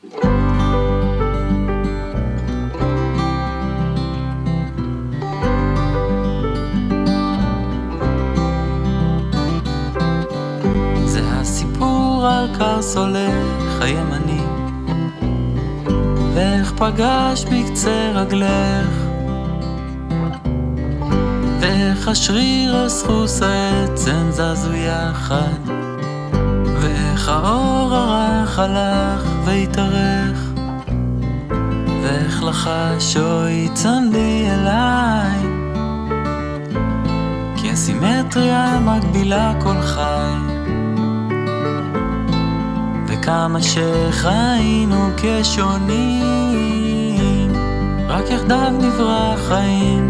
זה הסיפור על קרס הולך הימני, ואיך פגש בקצה רגלך, ואיך השריר הסחוס העצם זזו יחד, ואיך האור הרך הלך והתארך, ואיך לחש אוי צמדי אליי, כי הסימטריה מגבילה כל חי, וכמה שחיינו כשונים, רק יחדיו נברא חיים.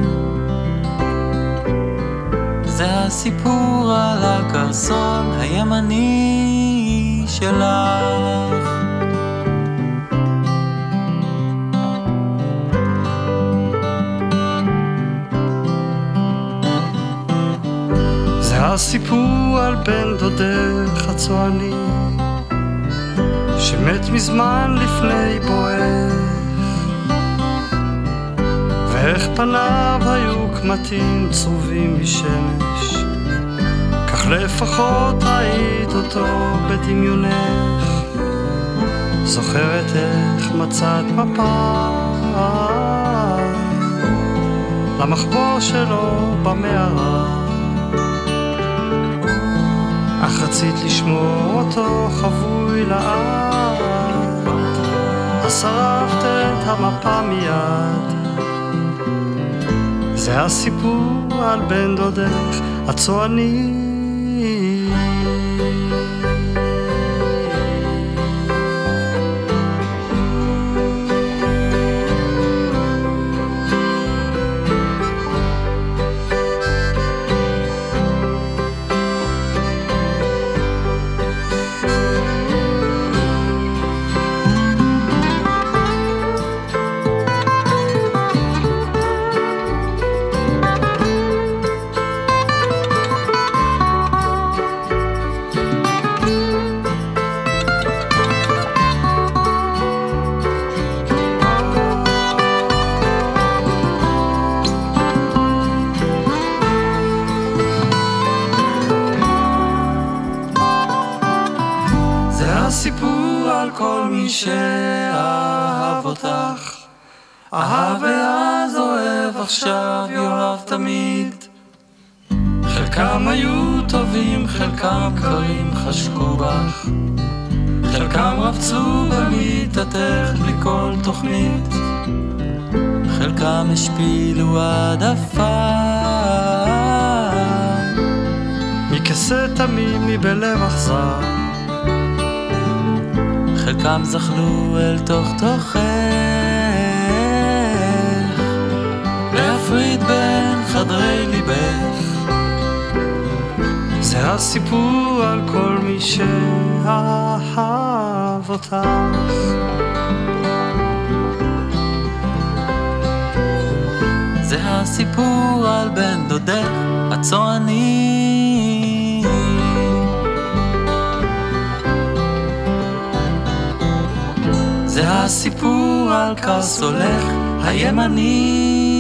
זה הסיפור על הקרסול הימני שלך. זה הסיפור על בן דודך הצועני, שמת מזמן לפני בואך, ואיך פניו היו קמטים צרובים משמש, כך לפחות ראית אותו בדמיונך. זוכרת איך מצאת מפה למחבור שלו במערה, אך רצית לשמור אותו חבוי לעד, אז שרפת את המפה מיד. זה הסיפור על בן דודך הצועני. סיפור על כל מי שאהב אותך, אהב ואז אוהב עכשיו, יאהב תמיד. חלקם היו טובים, חלקם קרים חשקו בך, חלקם רבצו במיטתך בלי כל תוכנית, חלקם השפילו עד עפר, מכסה תמימי בלב אכזר. חלקם זחלו אל תוך תוכך, להפריד בין חדרי ליבך. זה הסיפור על כל מי שאהב אותך. זה הסיפור על בן דודך הצועני. זה הסיפור על קרס הולך הימני.